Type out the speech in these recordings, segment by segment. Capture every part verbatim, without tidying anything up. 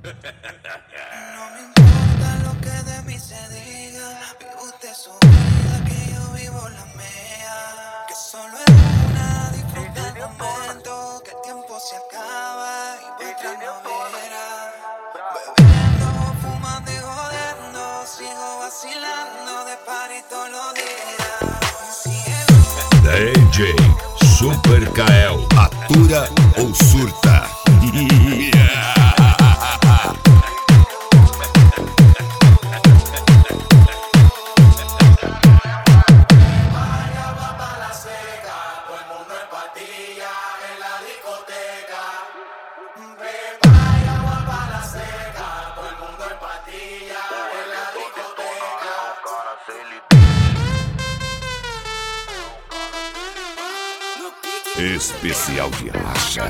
No me importa lo que de mí se diga. Vive usted su vida, que yo vivo la mía. Que solo es una, disfruta el momento. Que el tiempo se acaba y por atrás no verá. Bebiendo, fumando y jodiendo. Sigo vacilando de party todos los días. D J Super Kael, atura ou surta? Especial de racha.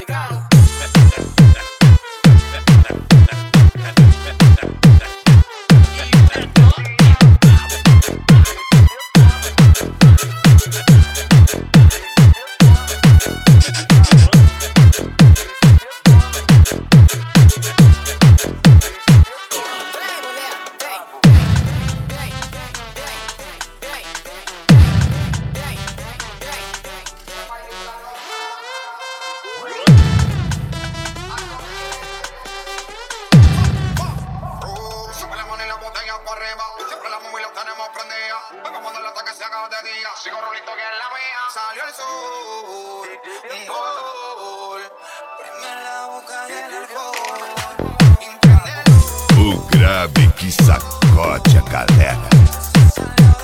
Siempre la móvil la tenemos prendida. Vengo cuando el ataque se haga de día. Sigo rolito que es la mía. Salió el sol. Un gol. Prende la boca y el alcohol. O grave que sacode a galera.